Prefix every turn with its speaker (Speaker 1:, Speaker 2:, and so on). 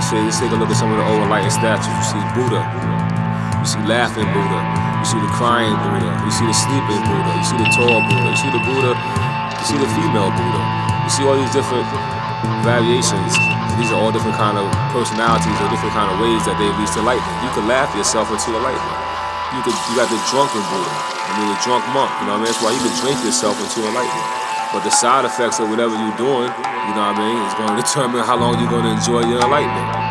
Speaker 1: let's take a look at some of the old enlightened statues. You see Buddha, you see laughing Buddha, you see the crying Buddha, you see the sleeping Buddha, you see the tall Buddha, you see the Buddha, you see the female Buddha. You see all these different variations. These are all different kind of personalities or different kind of ways that they reach enlightenment. You can laugh yourself into enlightenment. You got the drunken Buddha, the drunk monk, you know what I mean? That's why you can drink yourself into enlightenment. But the side effects of whatever you're doing, you know what I mean, is going to determine how long you're going to enjoy your enlightenment.